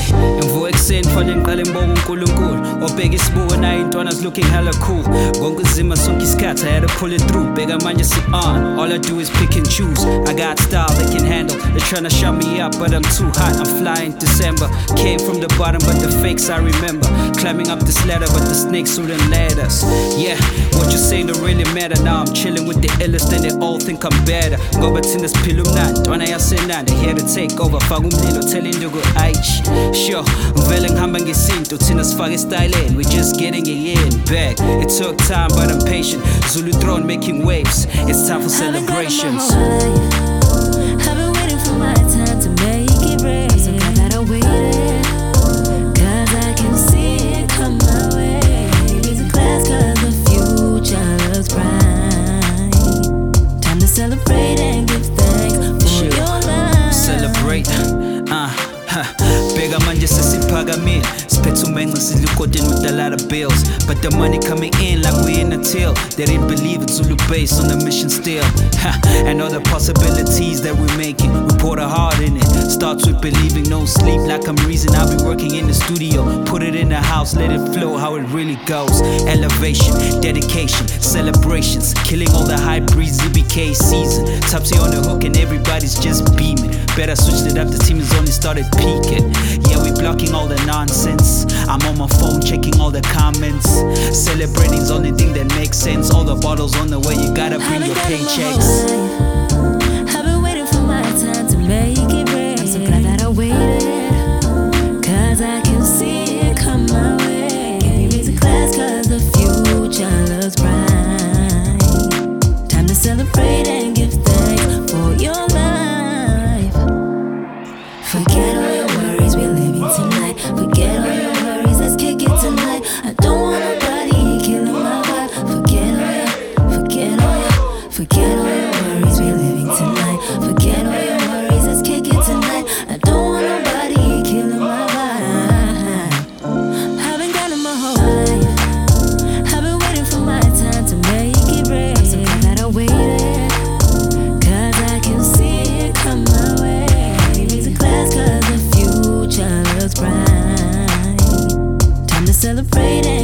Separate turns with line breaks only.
Imvuka ekuseni fanele ngiqale ngibonge uNkulunkulu obheka isibuko naye intwana's looking hella cool. Konke uzima sonke isikhathi I had to pull it through. Bheka manje si-on, all I do is pick and choose. I got style they can handle. They're tryna shut me up but I'm too hot. I'm flying December. Came from the bottom but the fakes I remember. Climbing up this ladder but the snakes wouldn't let us. Yeah, what you saying don't really matter. Now I'm chilling with the illest and they all think I'm better. Ngoba thina siphila umnandi, ntwana yasenandi. Here to take over, faka umlilo, tell induku aish. Sure, ngivele ngihamba ngesinto, thina sifaka estyleni. We just getting it in back. It took time but I'm patient. Zulu throne making waves. It's time for celebrations.
I've been waiting for my time to make it rain. So glad that I waited, 'cause I can see it come my way. Raise a glass 'cause the future looks bright. Time to celebrate and give thanks for your life.
Celebrate, bheka manje sesiphakamile. Siphethe umenxe sidla ugodini with a lot of bills. But the money coming in like we in a till. They didn't believe it's Zulu base on the mission still. And all the possibilities that we're making, we pour the heart in it. Starts with believing, no sleep like I'm reason. I'll be working in the studio, put it in the house, let it flow how it really goes. Elevation, dedication, celebrations, killing all the hybrids, ZBK season. Topsy on the hook and everybody's just beaming. Better switched it up, the team has only started peaking. Yeah, we blocking all the nonsense. I'm on my phone checking all the comments. Celebrating's only thing that makes sense. All the bottles on the way, you gotta bring your paychecks.
I've been waiting for my time to make it rain. I'm so glad that I waited, 'cause I can see it come my way. Can we raise a glass 'cause the future looks bright. Time to celebrate and give thanks for your life. Forget all your worries, we're living tonight. Forget all your worries, let's kick it tonight. I don't want nobody killing my vibe. Forget all your worries, we're living tonight. Forget all your worries, let's kick it tonight. I don't want nobody killing my vibe. I've been grinding my whole life. I've been waiting for my time to make it rain. I'm so glad that I waited, 'cause I can see it come my way. Raise a glass 'cause the future looks bright. Time to celebrate it.